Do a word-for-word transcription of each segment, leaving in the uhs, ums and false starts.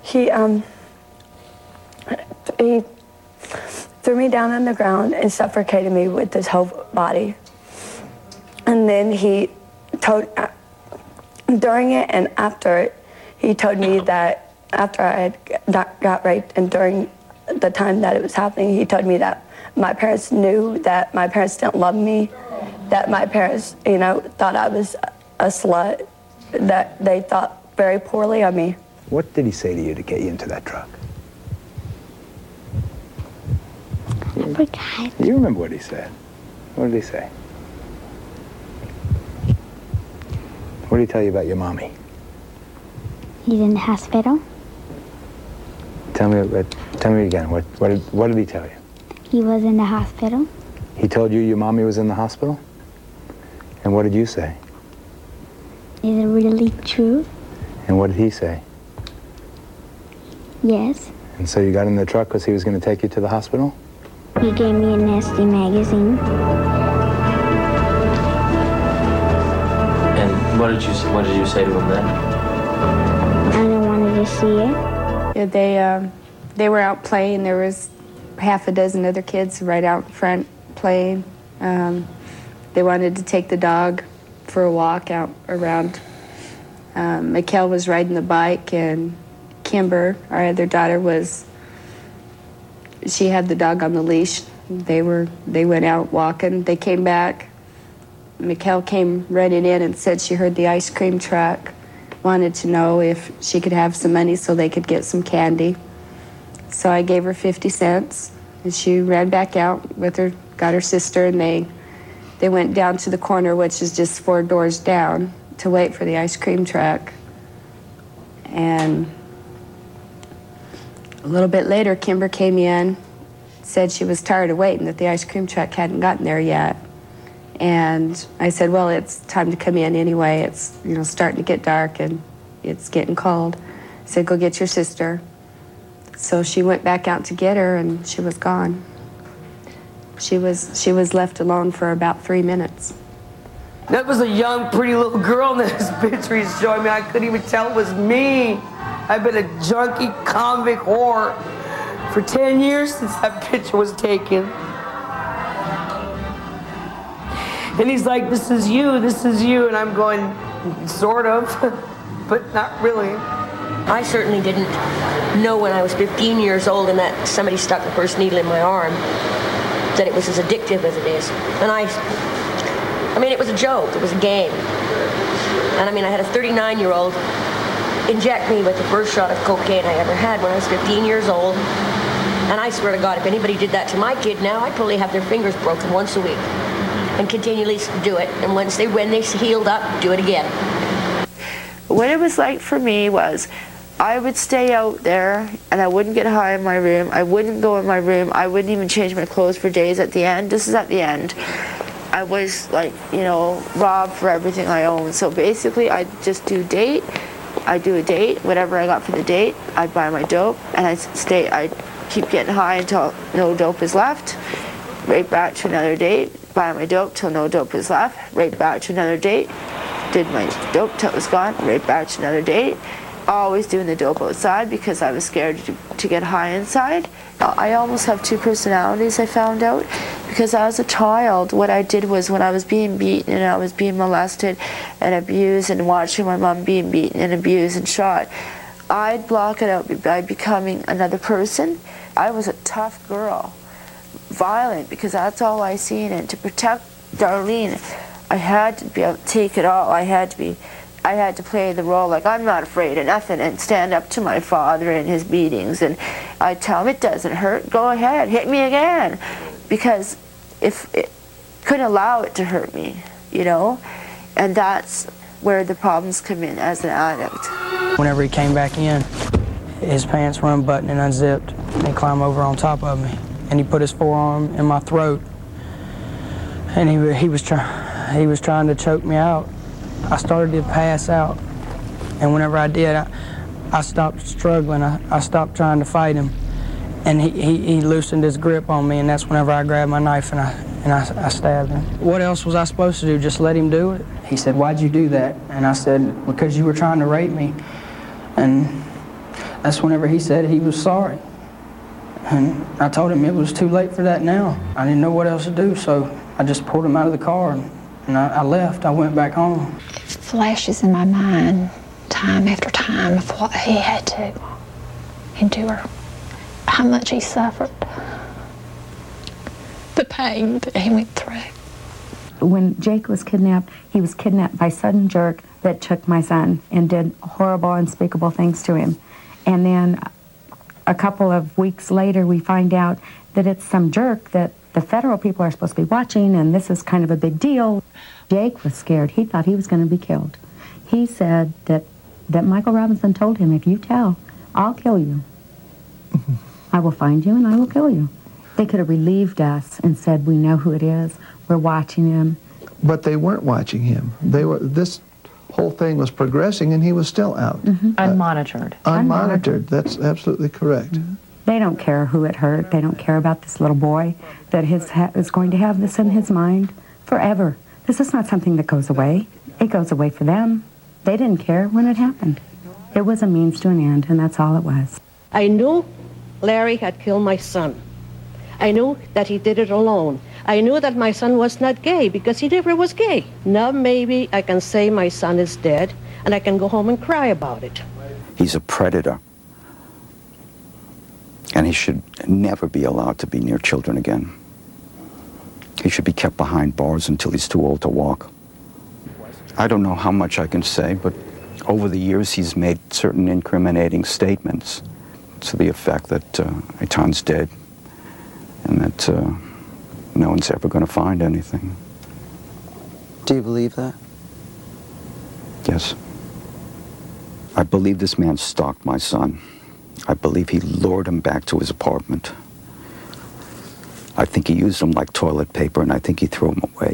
he, um, he threw me down on the ground and suffocated me with his whole body. And then he told, uh, during it and after it, he told me that after I had got, got raped and during the time that it was happening, he told me that my parents knew that my parents didn't love me, that my parents, you know, thought I was a slut, that they thought very poorly of me. What did he say to you to get you into that truck? I forgot. You remember what he said? What did he say? What did he tell you about your mommy? He's in the hospital. Tell me, what, tell me again. What, what, did, what did he tell you? He was in the hospital. He told you your mommy was in the hospital? And what did you say? Is it really true? And what did he say? Yes. And so you got in the truck because he was going to take you to the hospital? He gave me a nasty magazine. And what did you what did you say to him then? I don't wanted to see it. Yeah, they um, they were out playing. There was half a dozen other kids right out front playing. Um, they wanted to take the dog for a walk out around. Um, Mikkel was riding the bike, and Kimber, our other daughter, was. She had the dog on the leash. They were. They went out walking. They came back. Mikkel came running in and said she heard the ice cream truck. Wanted to know if she could have some money so they could get some candy. So I gave her fifty cents, and she ran back out with her, got her sister, and they they went down to the corner, which is just four doors down, to wait for the ice cream truck. And a little bit later, Kimber came in, said she was tired of waiting, that the ice cream truck hadn't gotten there yet. And I said, well, it's time to come in anyway. It's, you know, starting to get dark and it's getting cold. I said, go get your sister. So she went back out to get her, and she was gone. She was, she was left alone for about three minutes. That was a young, pretty little girl in this picture he's showing me. I couldn't even tell it was me. I've been a junkie, convict whore for ten years since that picture was taken. And he's like, this is you, this is you. And I'm going, sort of, but not really. I certainly didn't know when I was fifteen years old and that somebody stuck the first needle in my arm that it was as addictive as it is. And I, I mean, it was a joke, it was a game. And I mean, I had a thirty-nine-year-old inject me with the first shot of cocaine I ever had when I was fifteen years old. And I swear to God, if anybody did that to my kid now, I'd probably have their fingers broken once a week and continually do it. And once they, when they healed up, do it again. What it was like for me was I would stay out there and I wouldn't get high in my room. I wouldn't go in my room. I wouldn't even change my clothes for days at the end. This is at the end. I was like, you know, robbed for everything I own. So basically I just do date. I do a date, whatever I got for the date, I'd buy my dope, and I'd stay, I'd keep getting high until no dope is left, right back to another date, buy my dope till no dope is left, right back to another date, did my dope till it was gone, right back to another date. Always doing the dope outside because I was scared to, to get high inside. I almost have two personalities, I found out, because as a child, what I did was when I was being beaten and I was being molested and abused and watching my mom being beaten and abused and shot, I'd block it out by becoming another person. I was a tough girl, violent, because that's all I seen. And to protect Darlene, I had to be able to take it all. I had to be, I had to play the role like I'm not afraid of nothing and stand up to my father and his beatings. And I'd tell him, it doesn't hurt, go ahead, hit me again. Because if it couldn't allow it to hurt me, you know? And that's where the problems come in as an addict. Whenever he came back in, his pants were unbuttoned and unzipped, and he climbed over on top of me, and he put his forearm in my throat, and he he was trying he was trying to choke me out. I started to pass out, and whenever I did, I, I stopped struggling. I, I stopped trying to fight him, and he, he, he loosened his grip on me, and that's whenever I grabbed my knife and I and I, I stabbed him. What else was I supposed to do? Just let him do it? He said, "Why'd you do that?" And I said, "Because you were trying to rape me." And that's whenever he said he was sorry. And I told him it was too late for that now. I didn't know what else to do, so I just pulled him out of the car and, and I, I left. I went back home. It flashes in my mind time after time of what he had to endure, how much he suffered, the pain that he went through. When Jake was kidnapped, he was kidnapped by a sudden jerk that took my son and did horrible, unspeakable things to him. And then a couple of weeks later, we find out that it's some jerk that the federal people are supposed to be watching, and this is kind of a big deal. Jake was scared. He thought he was going to be killed. He said that, that Michael Robinson told him, if you tell, I'll kill you. I will find you and I will kill you. They could have relieved us and said, we know who it is. We're watching him. But they weren't watching him. They were. This whole thing was progressing, and he was still out. Mm-hmm. Unmonitored. Uh, unmonitored. That's absolutely correct. Mm-hmm. They don't care who it hurt. They don't care about this little boy that his ha is going to have this in his mind forever. This is not something that goes away. It goes away for them. They didn't care when it happened. It was a means to an end, and that's all it was. I knew Larry had killed my son. I knew that he did it alone. I knew that my son was not gay because he never was gay. Now maybe I can say my son is dead and I can go home and cry about it. He's a predator. And he should never be allowed to be near children again. He should be kept behind bars until he's too old to walk. I don't know how much I can say, but over the years he's made certain incriminating statements to the effect that uh, Eitan's dead and that uh, no one's ever going to find anything. Do you believe that? Yes. I believe this man stalked my son. I believe he lured him back to his apartment. I think he used him like toilet paper, and I think he threw him away.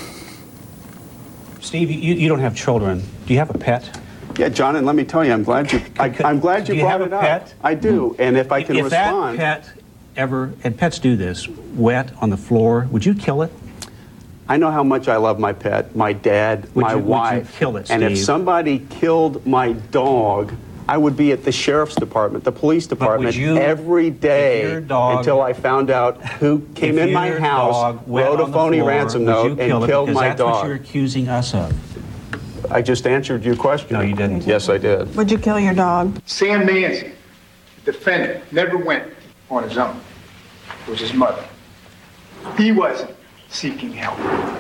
Steve, you, you don't have children. Do you have a pet? Yeah, John, and let me tell you, I'm glad you. I, I'm glad you, do you brought have it a up. Pet? I do, and if I can if respond. If that pet ever, and pets do this, wet on the floor, would you kill it? I know how much I love my pet, my dad, would my you, wife. Would you kill it, and Steve? if somebody killed my dog, I would be at the sheriff's department, the police department, you, every day dog, until I found out who came in my house, wrote a phony floor, ransom note, and kill killed my that's dog. That's what you're accusing us of. I just answered your question. No, you didn't. Yes, I did. Would you kill your dog? Sam Manzi, the defendant, never went on his own. It was his mother. He wasn't seeking help.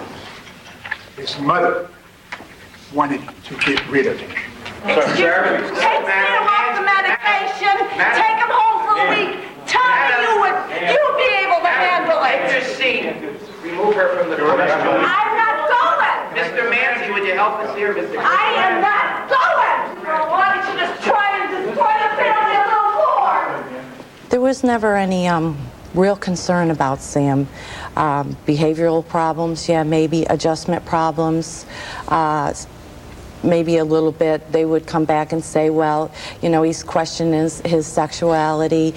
His mother wanted to get rid of him. Take Sam off the medication. Take him home for a week. Tell me you would. You'll be able to handle it. Take your seat. Remove her from the program. I'm not going. Mister Manzi, would you help us here, Mister I am not going. Why don't you just try and destroy the family a little more? There was never any um, real concern about Sam. Um, behavioral problems, yeah, maybe adjustment problems. Uh, maybe a little bit. They would come back and say, well, you know, he's questioning his, his sexuality,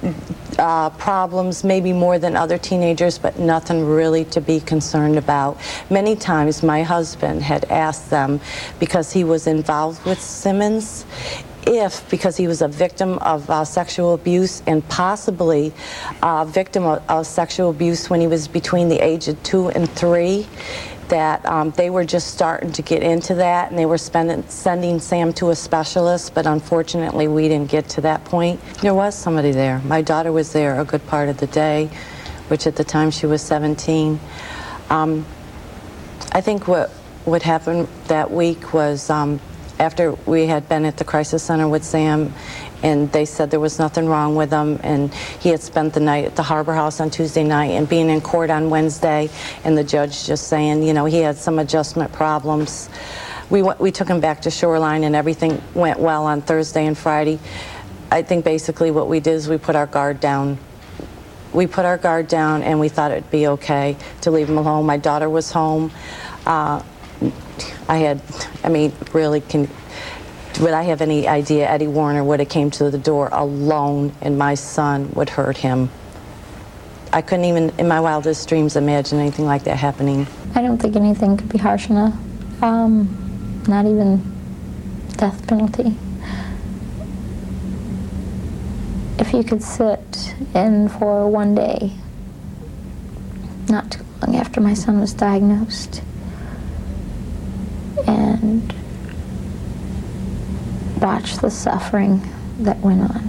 uh, problems maybe more than other teenagers, but nothing really to be concerned about. Many times my husband had asked them, because he was involved with Simmons, if, because he was a victim of uh, sexual abuse and possibly a victim of, of sexual abuse when he was between the age of two and three, that um, they were just starting to get into that, and they were spending, sending Sam to a specialist, but unfortunately we didn't get to that point. There was somebody there. My daughter was there a good part of the day, which at the time she was seventeen. Um, I think what, what happened that week was um, after we had been at the crisis center with Sam, and they said there was nothing wrong with him, and he had spent the night at the Harbor House on Tuesday night and being in court on Wednesday, and the judge just saying, you know, he had some adjustment problems. We, went, we took him back to Shoreline, and everything went well on Thursday and Friday. I think basically what we did is we put our guard down. We put our guard down, and we thought it'd be okay to leave him alone. My daughter was home. Uh, I had, I mean, really, can, would I have any idea Eddie Warner would have came to the door alone and my son would hurt him? I couldn't even, in my wildest dreams, imagine anything like that happening. I don't think anything could be harsh enough. Um, not even death penalty. if you could sit in for one day, not too long after my son was diagnosed, and watch the suffering that went on.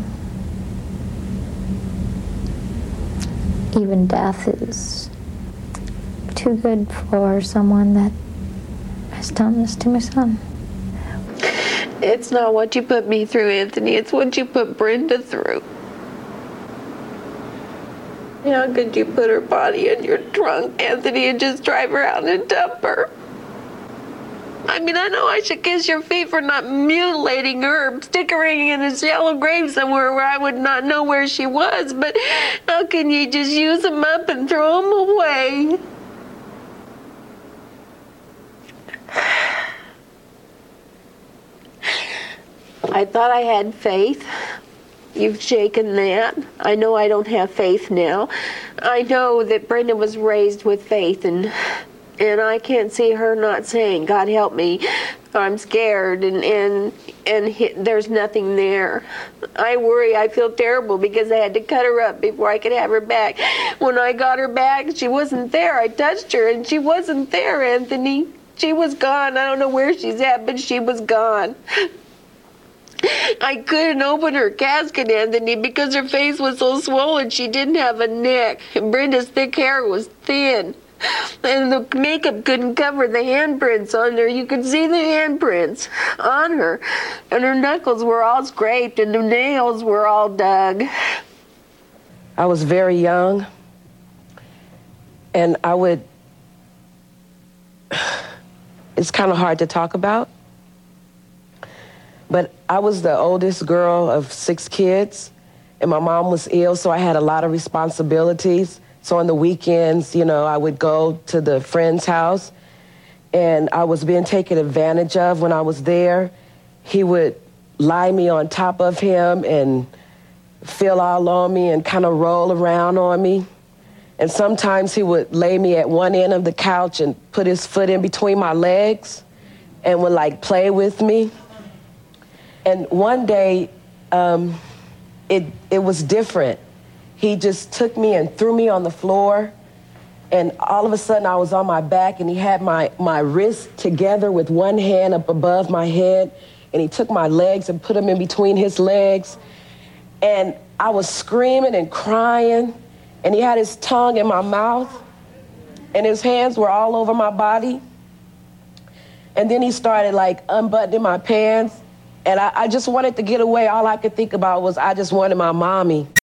Even death is too good for someone that has done this to my son. It's not what you put me through, Anthony. It's what you put Brenda through. How could you put her body in your trunk, Anthony, and just drive her out and dump her? I mean, I know I should kiss your feet for not mutilating her, stick her in a shallow grave somewhere where I would not know where she was, but how can you just use them up and throw them away? I thought I had faith. You've shaken that. I know I don't have faith now. I know that Brenda was raised with faith, and and I can't see her not saying, God help me, I'm scared, and, and, and he, there's nothing there. I worry, I feel terrible because I had to cut her up before I could have her back. When I got her back, she wasn't there. I touched her, and she wasn't there, Anthony. She was gone. I don't know where she's at, but she was gone. I couldn't open her casket, Anthony, because her face was so swollen. She didn't have a neck, and Brenda's thick hair was thin. And the makeup couldn't cover the handprints on her. You could see the handprints on her. And her knuckles were all scraped, and the nails were all dug. I was very young, and I would... It's kind of hard to talk about. But I was the oldest girl of six kids, and my mom was ill, so I had a lot of responsibilities. So on the weekends, you know, I would go to the friend's house, and I was being taken advantage of when I was there. He would lie me on top of him and feel all on me and kind of roll around on me. And sometimes he would lay me at one end of the couch and put his foot in between my legs and would, like, play with me. And one day, um, it, it was different. He just took me and threw me on the floor, and all of a sudden I was on my back, and he had my, my wrists together with one hand up above my head, and he took my legs and put them in between his legs. And I was screaming and crying, and he had his tongue in my mouth, and his hands were all over my body. And then he started, like, unbuttoning my pants, and I, I just wanted to get away. All I could think about was I just wanted my mommy.